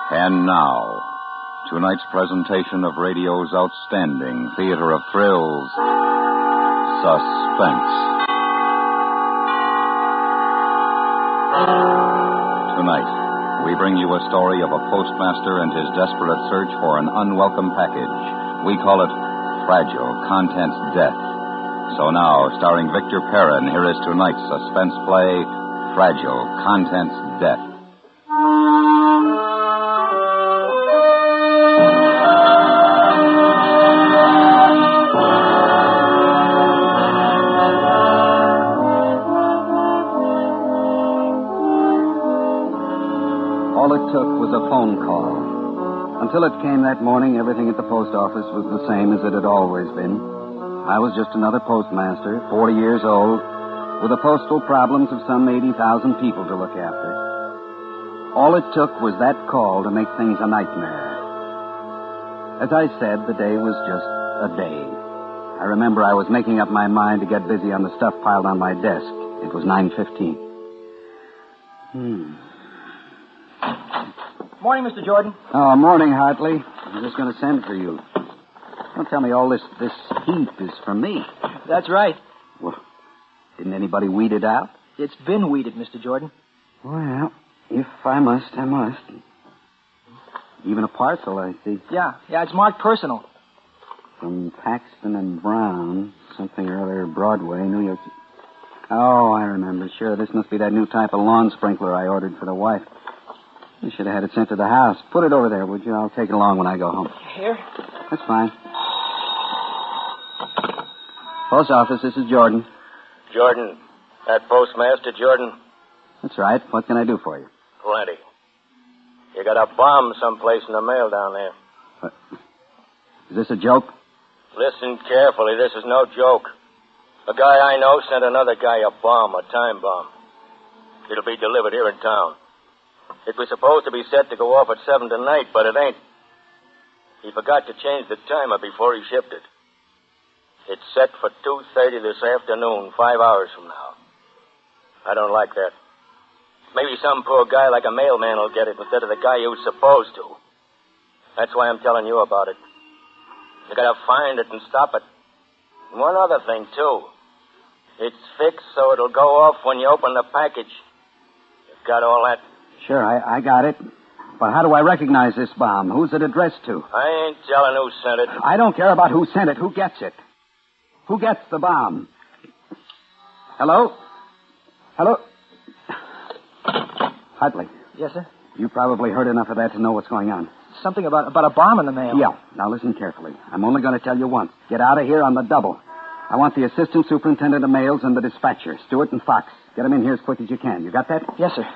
And now, tonight's presentation of radio's outstanding theater of thrills, Suspense. Tonight, we bring you a story of a postmaster and his desperate search for an unwelcome package. We call it Fragile, Contents Death. So now, starring Victor Perrin, here is tonight's suspense play, Fragile, Contents Death. All it took was a phone call. Until it came that morning, everything at the post office was the same as it had always been. I was just another postmaster, 40 years old, with the postal problems of some 80,000 people to look after. All it took was that call to make things a nightmare. As I said, the day was just a day. I remember I was making up my mind to get busy on the stuff piled on my desk. It was 9:15. Morning, Mr. Jordan. Oh, morning, Hartley. I'm just going to send for you. Don't tell me all this heat is for me. That's right. Well, didn't anybody weed it out? It's been weeded, Mr. Jordan. Well, if I must, I must. Even a parcel, I see. Yeah, it's marked personal. From Paxton and Brown, something or other, Broadway, New York. Oh, I remember. Sure, this must be that new type of lawn sprinkler I ordered for the wife. You should have had it sent to the house. Put it over there, would you? I'll take it along when I go home. Here? That's fine. Post office, this is Jordan. Jordan. That postmaster, Jordan? That's right. What can I do for you? Plenty. You got a bomb someplace in the mail down there. What? Is this a joke? Listen carefully. This is no joke. A guy I know sent another guy a bomb, a time bomb. It'll be delivered here in town. It was supposed to be set to go off at 7 tonight, but it ain't. He forgot to change the timer before he shipped it. It's set for 2:30 this afternoon, 5 hours from now. I don't like that. Maybe some poor guy like a mailman will get it instead of the guy who's supposed to. That's why I'm telling you about it. You gotta find it and stop it. And one other thing, too. It's fixed so it'll go off when you open the package. You've got all that? Sure, I got it. But how do I recognize this bomb? Who's it addressed to? I ain't telling who sent it. I don't care about who sent it. Who gets it? Who gets the bomb? Hello? Hello? Hartley. Yes, sir? You probably heard enough of that to know what's going on. Something about a bomb in the mail. Yeah. Now listen carefully. I'm only going to tell you once. Get out of here on the double. I want the assistant superintendent of mails and the dispatcher, Stewart and Fox. Get them in here as quick as you can. You got that? Yes, sir.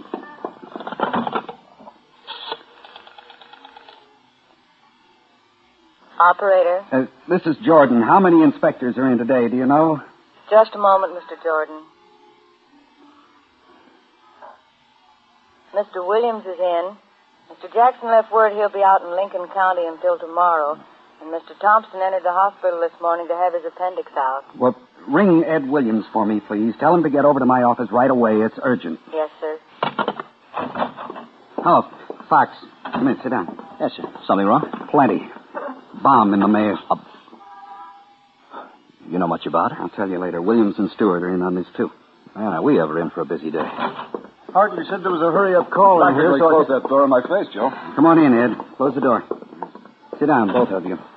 Operator. This is Jordan. How many inspectors are in today, do you know? Just a moment, Mr. Jordan. Mr. Williams is in. Mr. Jackson left word he'll be out in Lincoln County until tomorrow. And Mr. Thompson entered the hospital this morning to have his appendix out. Well, ring Ed Williams for me, please. Tell him to get over to my office right away. It's urgent. Yes, sir. Oh, Fox. Come in, sit down. Yes, sir. Something wrong? Plenty. Bomb in the mail. You know much about it? I'll tell you later. Williams and Stewart are in on this, too. Yeah, we ever in for a busy day. Hartley said there was a hurry-up call in here, so close that door in my face, Joe. Come on in, Ed. Close the door. Sit down, both of you.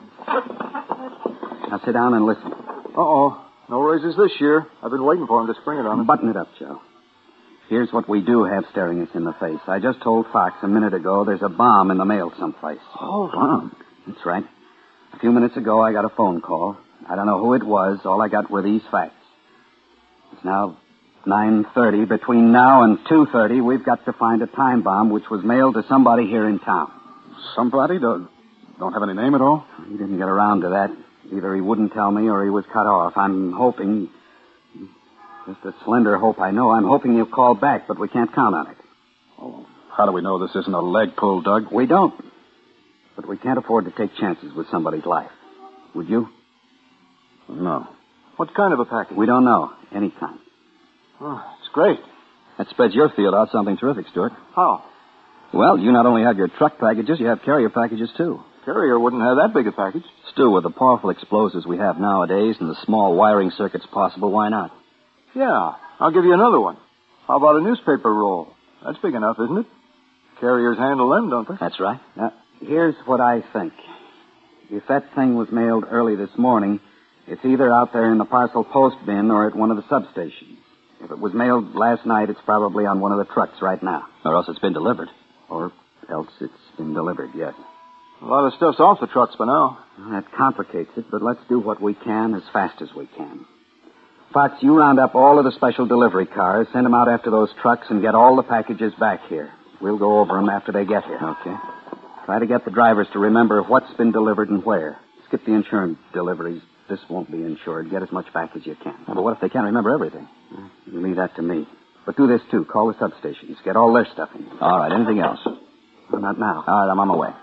Now sit down and listen. Uh-oh. No raises this year. I've been waiting for him to spring it on us. Button it up, Joe. Here's what we do have staring us in the face. I just told Fox a minute ago there's a bomb in the mail someplace. Oh, Bomb? That's right. A few minutes ago, I got a phone call. I don't know who it was. All I got were these facts. It's now 9:30. Between now and 2:30, we've got to find a time bomb which was mailed to somebody here in town. Somebody? Don't have any name at all? He didn't get around to that. Either he wouldn't tell me or he was cut off. I'm hoping, just a slender hope I know, I'm hoping he'll call back, but we can't count on it. Oh, how do we know this isn't a leg pull, Doug? We don't. But we can't afford to take chances with somebody's life. Would you? No. What kind of a package? We don't know. Any kind. Oh, it's great. That spreads your field out something terrific, Stuart. How? Well, you not only have your truck packages, you have carrier packages, too. Carrier wouldn't have that big a package. Stu, with the powerful explosives we have nowadays and the small wiring circuits possible, why not? Yeah, I'll give you another one. How about a newspaper roll? That's big enough, isn't it? Carriers handle them, don't they? That's right. Now, here's what I think. If that thing was mailed early this morning, it's either out there in the parcel post bin or at one of the substations. If it was mailed last night, it's probably on one of the trucks right now. Or else it's been delivered. Or else it's been delivered, yes. A lot of stuff's off the trucks by now. Well, that complicates it, but let's do what we can as fast as we can. Fox, you round up all of the special delivery cars, send them out after those trucks, and get all the packages back here. We'll go over them after they get here. Okay. Try to get the drivers to remember what's been delivered and where. Skip the insurance deliveries. This won't be insured. Get as much back as you can. Well, but what if they can't remember everything? You leave that to me. But do this, too. Call the substations. Get all their stuff in. All right, anything else? Well, not now. All right, I'm on my way.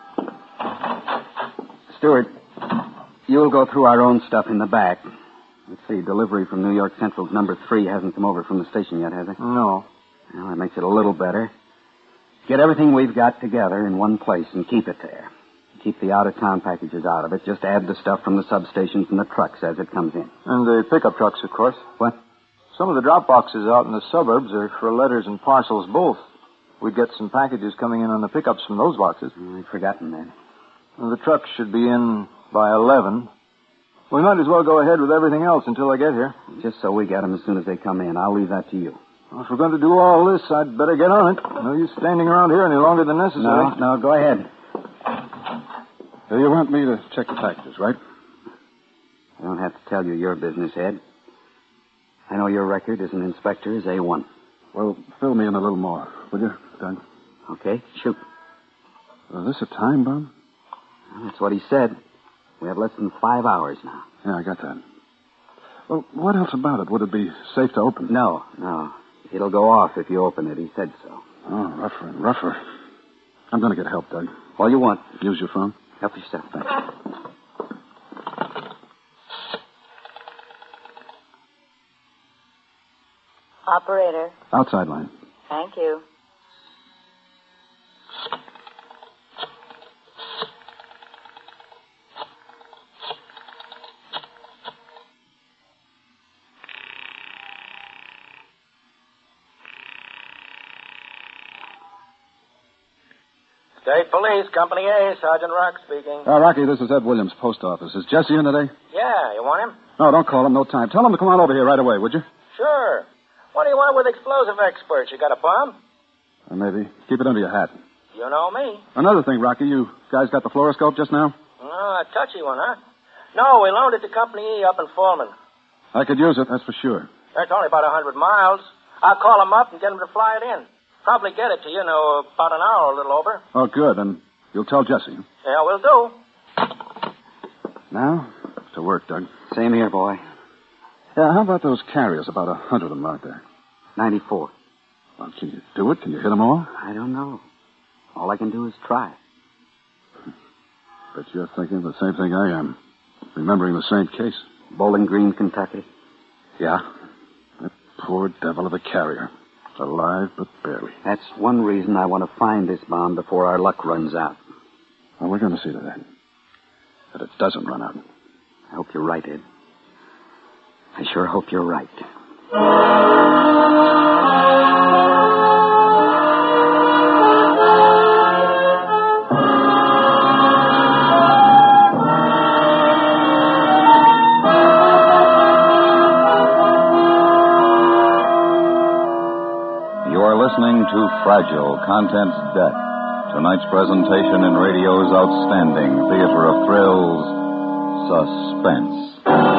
Stewart, you'll go through our own stuff in the back. Let's see, delivery from New York Central's number 3 hasn't come over from the station yet, has it? No. Well, that makes it a little better. Get everything we've got together in one place and keep it there. Keep the out-of-town packages out of it. Just add the stuff from the substations and the trucks as it comes in. And the pickup trucks, of course. What? Some of the drop boxes out in the suburbs are for letters and parcels both. We'd get some packages coming in on the pickups from those boxes. I'd forgotten that. And the trucks should be in by 11. We might as well go ahead with everything else until I get here. Just so we get them as soon as they come in. I'll leave that to you. Well, if we're going to do all this, I'd better get on it. No use standing around here any longer than necessary. No, go ahead. You want me to check the packages, right? I don't have to tell you your business, Ed. I know your record as an inspector is A1. Well, fill me in a little more, will you, Doug? Okay, shoot. Is this a time bomb? Well, that's what he said. We have less than 5 hours now. Yeah, I got that. Well, what else about it? Would it be safe to open? No. It'll go off if you open it. He said so. Oh, rougher and rougher. I'm going to get help, Doug. All you want. Use your phone. Help yourself. Thanks. Operator. Outside line. Thank you. State Police, Company A, Sergeant Rock speaking. Rocky, this is Ed Williams, post office. Is Jesse in today? Yeah, you want him? No, don't call him. No time. Tell him to come on over here right away, would you? Sure. What do you want with explosive experts? You got a bomb? Maybe. Keep it under your hat. You know me. Another thing, Rocky, you guys got the fluoroscope just now? Oh, a touchy one, huh? No, we loaned it to Company E up in Foreman. I could use it, that's for sure. That's only about 100 miles. I'll call them up and get them to fly it in. Probably get it to you in about an hour or a little over. Oh, good. And you'll tell Jesse. Yeah, we'll do. Now, to work, Doug. Same here, boy. Yeah, how about those carriers? About 100 of them out there. 94. Well, can you do it? Can you hit them all? I don't know. All I can do is try. Bet you're thinking the same thing I am. Remembering the same case. Bowling Green, Kentucky. Yeah. That poor devil of a carrier. Alive, but barely. That's one reason I want to find this bomb before our luck runs out. Well, we're going to see to that. That it doesn't run out. I hope you're right, Ed. I sure hope you're right. Listening to Fragile, Contents Death. Tonight's presentation in radio's outstanding theater of thrills, Suspense.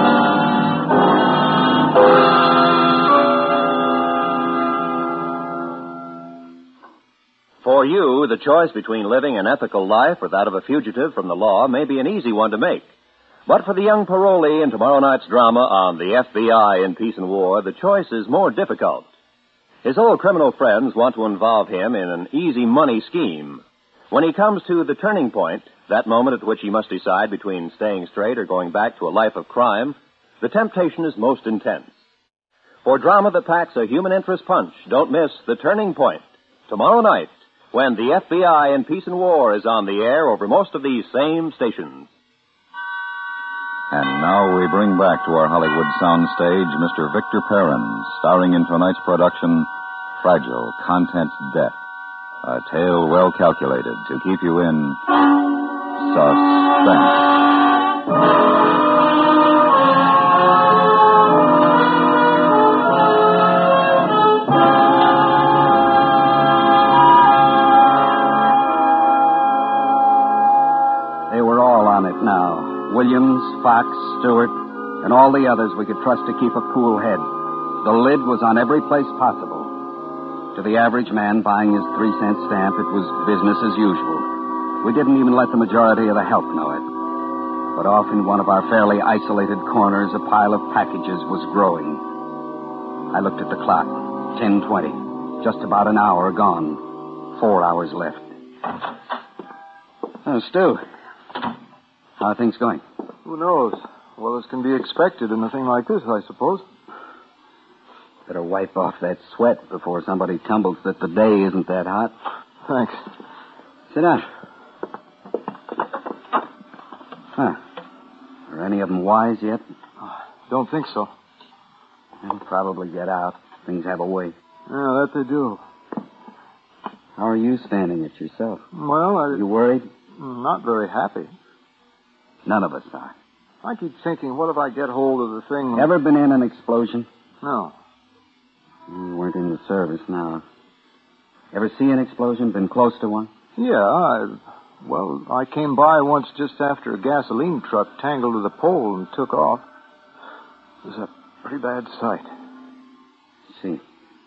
For you, the choice between living an ethical life or that of a fugitive from the law may be an easy one to make. But for the young parolee in tomorrow night's drama on the FBI in Peace and War, the choice is more difficult. His old criminal friends want to involve him in an easy money scheme. When he comes to the turning point, that moment at which he must decide between staying straight or going back to a life of crime, the temptation is most intense. For drama that packs a human interest punch, don't miss The Turning Point, tomorrow night, when the FBI in Peace and War is on the air over most of these same stations. And now we bring back to our Hollywood soundstage Mr. Victor Perrin, starring in tonight's production, Fragile, Contents Death. A tale well calculated to keep you in suspense. They were all on it now. Williams, Fox, Stewart, and all the others we could trust to keep a cool head. The lid was on every place possible. To the average man buying his 3-cent stamp, it was business as usual. We didn't even let the majority of the help know it. But off in one of our fairly isolated corners, a pile of packages was growing. I looked at the clock. 10:20. Just about an hour gone. 4 hours left. Stu, how are things going? Who knows? Well, as can be expected in a thing like this, I suppose. Better wipe off that sweat before somebody tumbles that the day isn't that hot. Thanks. Sit down. Huh. Are any of them wise yet? Don't think so. They'll probably get out. Things have a way. Yeah, that they do. How are you standing it yourself? Well, You worried? not very happy. None of us are. I keep thinking, what if I get hold of the thing... Ever been in an explosion? No. You weren't in the service now. Ever see an explosion? Been close to one? Yeah, I came by once just after a gasoline truck tangled to the pole and took off. It was a pretty bad sight. See.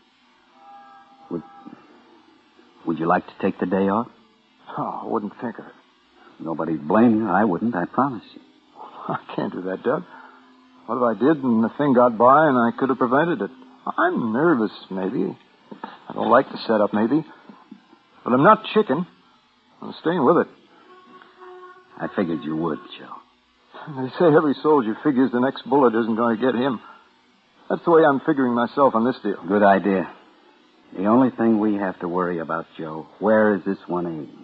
Would you like to take the day off? Oh, I wouldn't think of it. Nobody'd blame you. I wouldn't, I promise you. I can't do that, Doug. What if I did and the thing got by and I could have prevented it? I'm nervous, maybe. I don't like the setup, maybe. But I'm not chicken. I'm staying with it. I figured you would, Joe. They say every soldier figures the next bullet isn't going to get him. That's the way I'm figuring myself on this deal. Good idea. The only thing we have to worry about, Joe, where is this one aimed?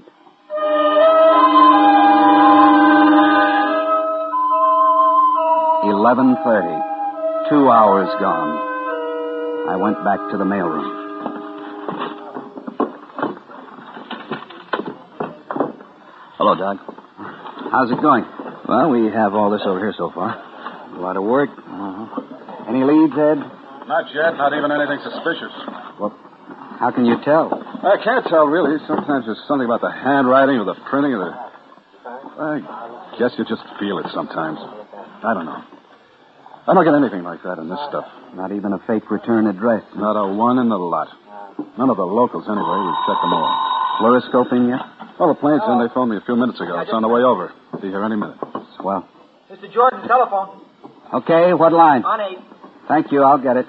11:30. 2 hours gone. I went back to the mailroom. Hello, Doug. How's it going? Well, we have all this over here so far. A lot of work. Any leads, Ed? Not yet, not even anything suspicious. Well, how can you tell? I can't tell, really. Sometimes there's something about the handwriting or the printing or the... I guess you just feel it sometimes. I don't know. I don't get anything like that in this stuff. Not even a fake return address. Not a one in the lot. None of the locals, anyway. We've checked them all. Fluoroscope in yet? Well, the plane's in. They phoned me a few minutes ago. It's on the way over. Be here any minute. Swell. Mr. Jordan, telephone. Okay, what line? On 8. Thank you, I'll get it.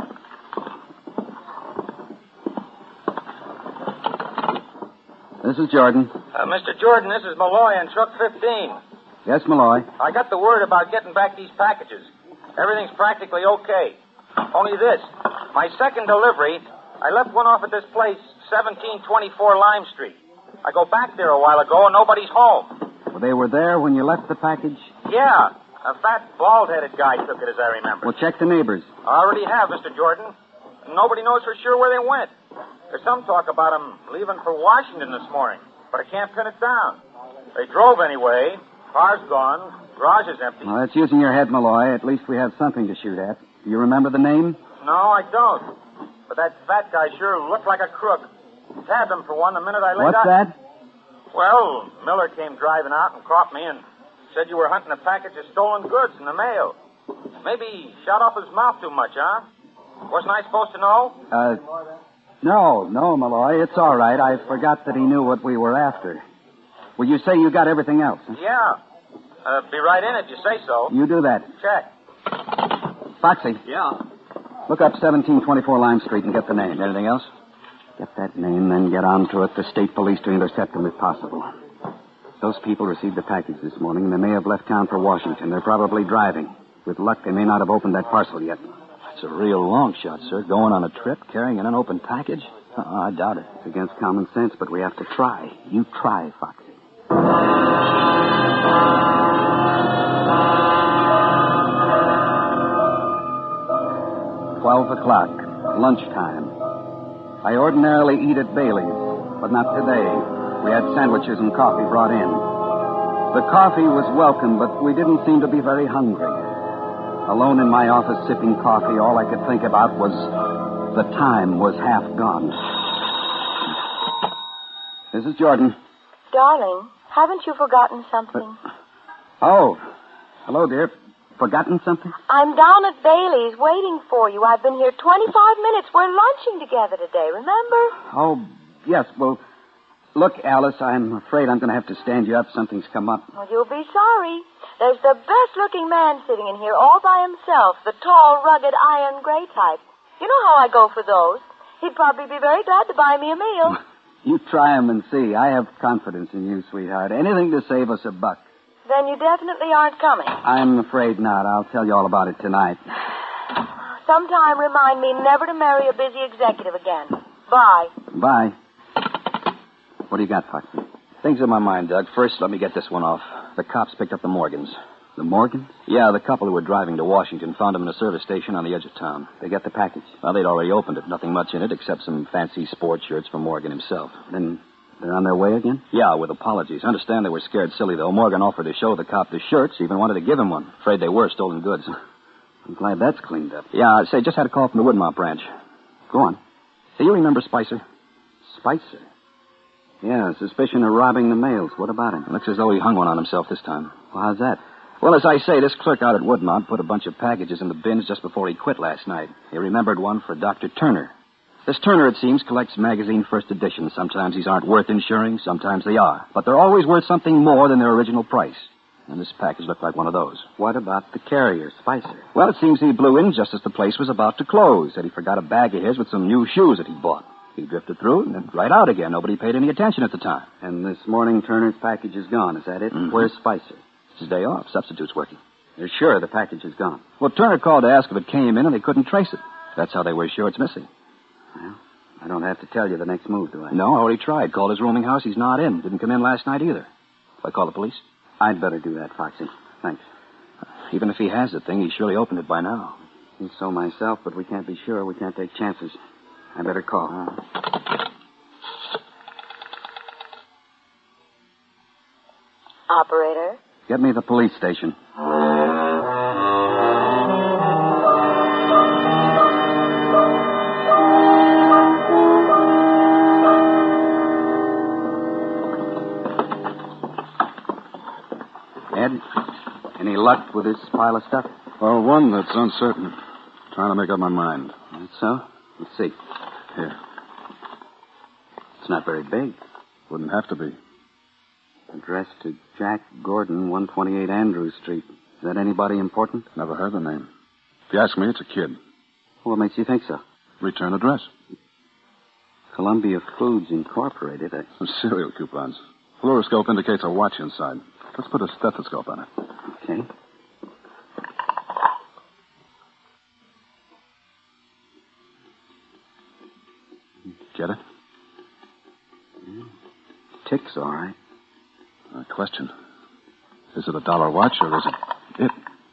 This is Jordan. Mr. Jordan, this is Malloy on truck 15. Yes, Malloy. I got the word about getting back these packages. Everything's practically okay. Only this. My second delivery, I left one off at this place, 1724 Lime Street. I go back there a while ago and nobody's home. Well, they were there when you left the package? Yeah. A fat, bald-headed guy took it, as I remember. Well, check the neighbors. I already have, Mr. Jordan. Nobody knows for sure where they went. There's some talk about them leaving for Washington this morning, but I can't pin it down. They drove anyway. Car's gone. Garage is empty. Well, that's using your head, Malloy. At least we have something to shoot at. Do you remember the name? No, I don't. But that fat guy sure looked like a crook. Tabbed him for one the minute I laid What's out. that? Well, Miller came driving out and caught me and said you were hunting a package of stolen goods in the mail. Maybe he shot off his mouth too much, huh? Wasn't I supposed to know? No, Malloy. It's all right. I forgot that he knew what we were after. Well, you say you got everything else, huh? Yeah. Be right in if you say so. You do that. Check. Foxy. Yeah. Look up 1724 Lime Street and get the name. Anything else? Get that name, then get on to it. The state police to intercept them if possible. Those people received the package this morning, and they may have left town for Washington. They're probably driving. With luck, they may not have opened that parcel yet. It's a real long shot, sir. Going on a trip, carrying an unopened package. I doubt it. It's against common sense, but we have to try. You try, Foxy. 12 o'clock, lunchtime. I ordinarily eat at Bailey's, but not today. We had sandwiches and coffee brought in. The coffee was welcome, but we didn't seem to be very hungry. Alone in my office sipping coffee, all I could think about was the time was half gone. This is Jordan. Darling, haven't you forgotten something? Oh, hello, dear. Forgotten something? I'm down at Bailey's waiting for you. I've been here 25 minutes. We're lunching together today, remember? Oh, yes. Well, look, Alice, I'm afraid I'm going to have to stand you up. Something's come up. Well, you'll be sorry. There's the best-looking man sitting in here all by himself, the tall, rugged, iron gray type. You know how I go for those. He'd probably be very glad to buy me a meal. You try him and see. I have confidence in you, sweetheart. Anything to save us a buck. Then you definitely aren't coming. I'm afraid not. I'll tell you all about it tonight. Sometime remind me never to marry a busy executive again. Bye. Bye. What do you got, Foxy? Things in my mind, Doug. First, let me get this one off. The cops picked up the Morgans. The Morgans? Yeah, the couple who were driving to Washington found them in a service station on the edge of town. They got the package? Well, they'd already opened it. Nothing much in it except some fancy sports shirts from Morgan himself. Then they're on their way again? Yeah, with apologies. Understand they were scared silly, though. Morgan offered to show the cop the shirts, even wanted to give him one. Afraid they were stolen goods. I'm glad that's cleaned up. Yeah, say, just had a call from the Woodmont branch. Go on. Do you remember Spicer? Spicer? Yeah, suspicion of robbing the mails. What about him? Looks as though he hung one on himself this time. Well, how's that? Well, as I say, this clerk out at Woodmont put a bunch of packages in the bins just before he quit last night. He remembered one for Dr. Turner. This Turner, it seems, collects magazine first editions. Sometimes these aren't worth insuring, sometimes they are. But they're always worth something more than their original price. And this package looked like one of those. What about the carrier, Spicer? Well, it seems he blew in just as the place was about to close. Said he forgot a bag of his with some new shoes that he'd bought. He drifted through and then right out again. Nobody paid any attention at the time. And this morning, Turner's package is gone. Is that it? Mm-hmm. Where's Spicer? It's his day off. Substitute's working. You're sure the package is gone? Well, Turner called to ask if it came in, and they couldn't trace it. That's how they were sure it's missing. Well, I don't have to tell you the next move, do I? No, I already tried. Called his rooming house. He's not in. Didn't come in last night either. If I call the police? I'd better do that, Foxy. Thanks. Even if he has the thing, he surely opened it by now. Think so myself, but we can't be sure. We can't take chances. I better call. Operator? Get me the police station. Ed, any luck with this pile of stuff? Well, one that's uncertain. Trying to make up my mind. That's so? Let's see. Here. It's not very big. Wouldn't have to be. Addressed to Jack Gordon, 128 Andrews Street. Is that anybody important? Never heard the name. If you ask me, it's a kid. What makes you think so? Return address. Columbia Foods Incorporated. Some cereal coupons. Fluoroscope indicates a watch inside. Let's put a stethoscope on it. Okay. Get it? Ticks, all right. Question. Is it a dollar watch or is it?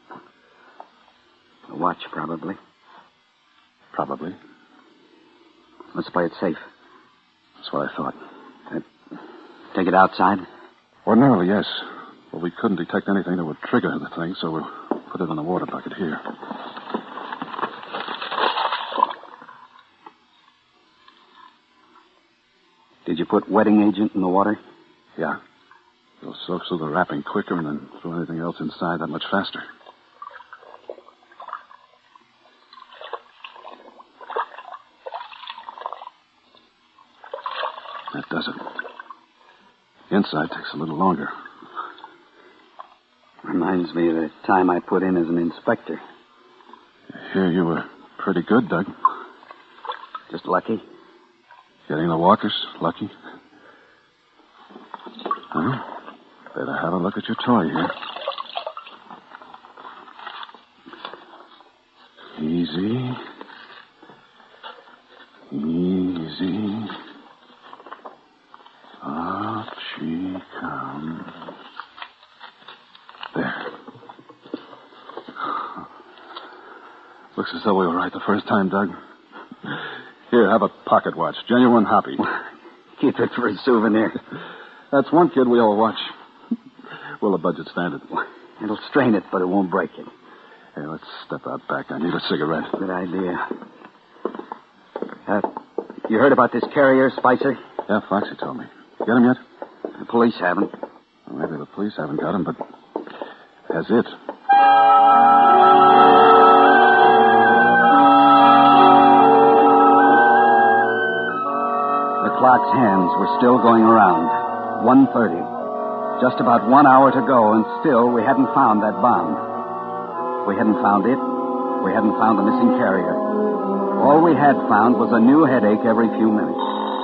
A watch, probably. Probably. Let's play it safe. That's what I thought. Take it outside? Ordinarily, yes. But we couldn't detect anything that would trigger the thing, so we'll put it in the water bucket here. Did you put wetting agent in the water? Yeah. It'll soak through the wrapping quicker and then throw anything else inside that much faster. That does it. The inside takes a little longer. Reminds me of the time I put in as an inspector. Here you were pretty good, Doug. Just lucky? Getting the walkers, lucky. Well, better have a look at your toy here. Easy. Easy. Up she comes. There. Looks as though we were right the first time, Doug. Here, have a pocket watch. Genuine Hoppy. Keep it for a souvenir. That's one kid we all watch. Will the budget stand it? It'll strain it, but it won't break it. Hey, let's step out back. I need a cigarette. Good idea. You heard about this carrier, Spicer? Yeah, Foxy told me. Get him yet? The police haven't. Well, maybe the police haven't got him, but has it? The clock's hands were still going around. 1:30. Just about 1 hour to go, and still we hadn't found that bond. We hadn't found it. We hadn't found the missing carrier. All we had found was a new headache every few minutes.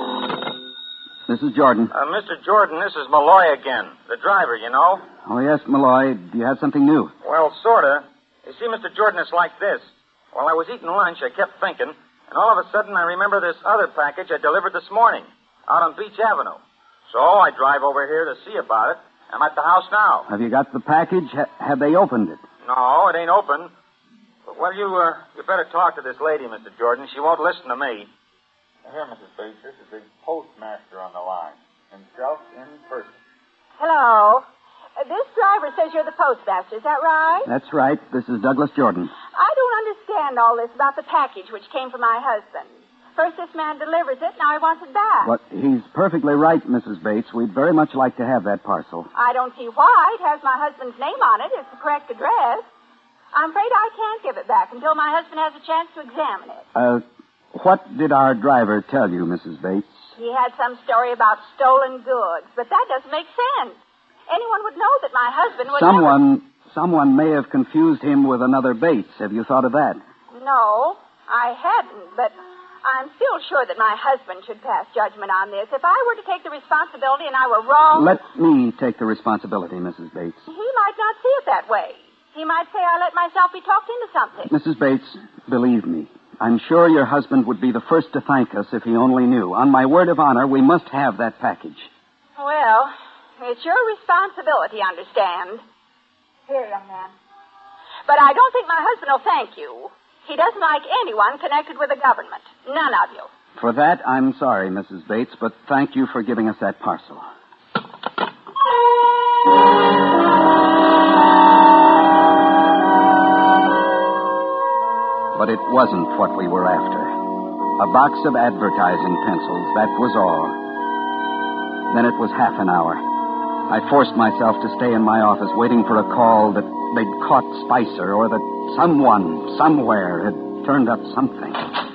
This is Jordan. Mr. Jordan, this is Malloy again. The driver, you know. Oh, yes, Malloy. Do you have something new? Well, sorta. You see, Mr. Jordan, it's like this. While I was eating lunch, I kept thinking, and all of a sudden I remember this other package I delivered this morning out on Beach Avenue. So I drive over here to see about it. I'm at the house now. Have you got the package? Have they opened it? No, it ain't open. But, well, you better talk to this lady, Mr. Jordan. She won't listen to me. Here, Mrs. Bates, this is the postmaster on the line. Himself in person. Hello. This driver says you're the postmaster, is that right? That's right. This is Douglas Jordan. I don't understand all this about the package which came from my husband. First this man delivers it, now he wants it back. But he's perfectly right, Mrs. Bates. We'd very much like to have that parcel. I don't see why. It has my husband's name on it. It's the correct address. I'm afraid I can't give it back until my husband has a chance to examine it. What did our driver tell you, Mrs. Bates? He had some story about stolen goods, but that doesn't make sense. Anyone would know that my husband would Someone may have confused him with another Bates. Have you thought of that? No, I hadn't, but I'm still sure that my husband should pass judgment on this. If I were to take the responsibility and I were wrong... Let me take the responsibility, Mrs. Bates. He might not see it that way. He might say I let myself be talked into something. Mrs. Bates, believe me, I'm sure your husband would be the first to thank us if he only knew. On my word of honor, we must have that package. Well, it's your responsibility, understand? Here, young man. But I don't think my husband will thank you. He doesn't like anyone connected with the government. None of you. For that, I'm sorry, Mrs. Bates, but thank you for giving us that parcel. But it wasn't what we were after. A box of advertising pencils, that was all. Then it was half an hour. I forced myself to stay in my office waiting for a call that they'd caught Spicer or that someone, somewhere, had turned up something.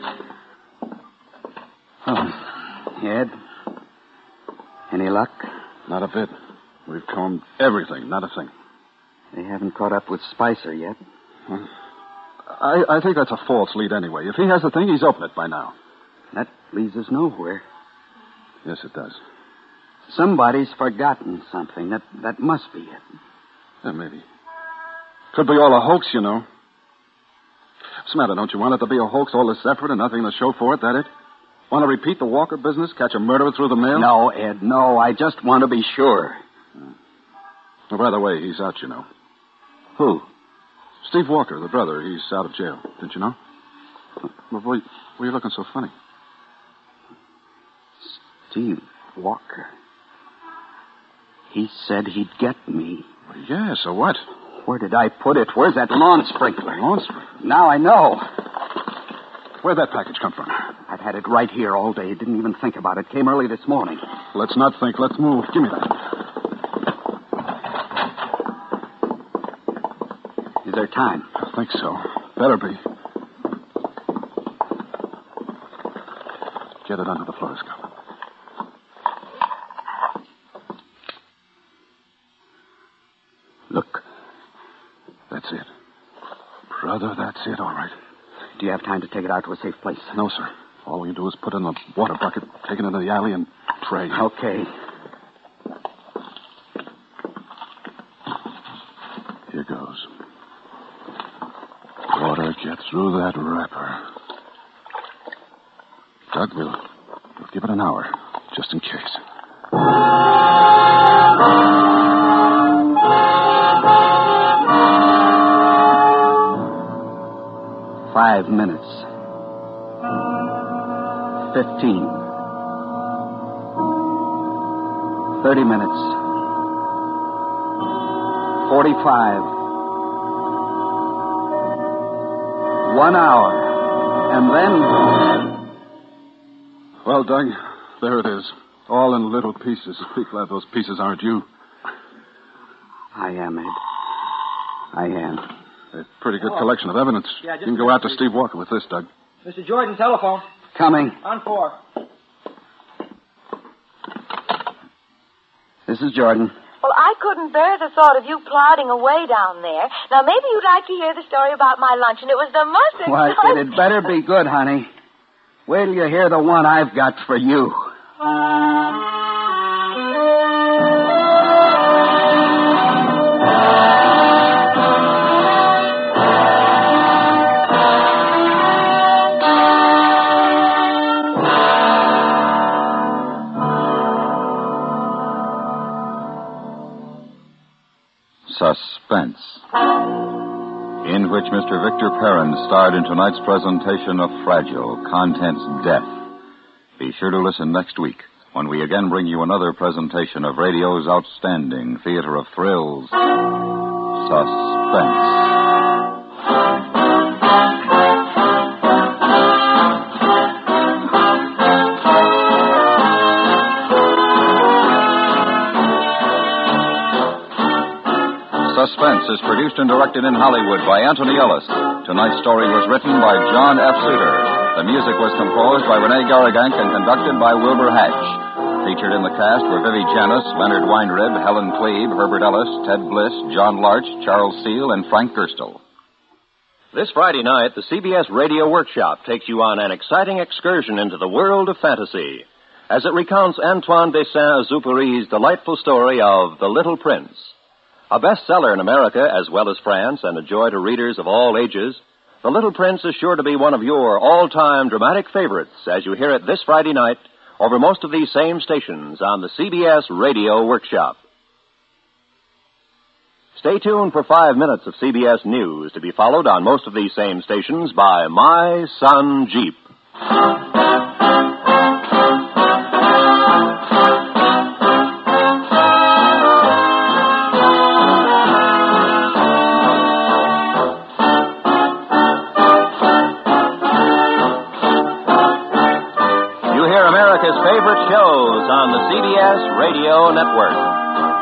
Oh, Ed? Any luck? Not a bit. We've combed everything, not a thing. They haven't caught up with Spicer yet. Huh? I think that's a false lead anyway. If he has the thing, he's opened it by now. That leads us nowhere. Yes, it does. Somebody's forgotten something. That must be it. Yeah, maybe. Could be all a hoax, you know. What's the matter? Don't you want it to be a hoax, all this effort and nothing to show for it, that it? Want to repeat the Walker business, catch a murderer through the mail? No, Ed, no. I just want to be sure. Well, by the way, he's out, you know. Who? Steve Walker, the brother. He's out of jail. Didn't you know? Well, why are you looking so funny? Steve Walker. He said he'd get me. Well, yeah, so what? Where did I put it? Where's that lawn sprinkler? Lawn sprinkler? Now I know. Where'd that package come from? I've had it right here all day. Didn't even think about it. Came early this morning. Let's not think. Let's move. Give me that. Is there time? I think so. Better be. Get it under the fluoroscope. Look. That's it. Brother, that's it, all right. Do you have time to take it out to a safe place? No, sir. All we can do is put it in a water bucket, take it into the alley, and pray. Okay. Here goes. Water, get through that wrapper. Doug. We'll give it an hour, just in case. 5 minutes. 15. 30 minutes. 45. 1 hour. And then... Well, Doug, there it is. All in little pieces. Be glad those pieces aren't you. I am, Ed. I am. A pretty good collection of evidence. Yeah, you can go out to Steve Walker with this, Doug. Mr. Jordan, telephone. Coming. On 4. This is Jordan. Well, I couldn't bear the thought of you plodding away down there. Now, maybe you'd like to hear the story about my luncheon. It was the most Why, exciting... it'd better be good, honey. Wait till you hear the one I've got for you. Suspense, in which Mr. Victor Perrin starred in tonight's presentation of Fragile, Contents Death. Be sure to listen next week when we again bring you another presentation of radio's outstanding theater of thrills, Suspense. Suspense is produced and directed in Hollywood by Anthony Ellis. Tonight's story was written by John F. Suter. The music was composed by Rene Garrigank and conducted by Wilbur Hatch. Featured in the cast were Vivi Janis, Leonard Weinrib, Helen Cleve, Herbert Ellis, Ted Bliss, John Larch, Charles Seal, and Frank Gerstle. This Friday night, the CBS Radio Workshop takes you on an exciting excursion into the world of fantasy as it recounts Antoine de Saint-Exupéry's delightful story of The Little Prince. A bestseller in America as well as France and a joy to readers of all ages, The Little Prince is sure to be one of your all-time dramatic favorites as you hear it this Friday night over most of these same stations on the CBS Radio Workshop. Stay tuned for 5 minutes of CBS News to be followed on most of these same stations by My Son Jeep. Favorite shows on the CBS Radio Network.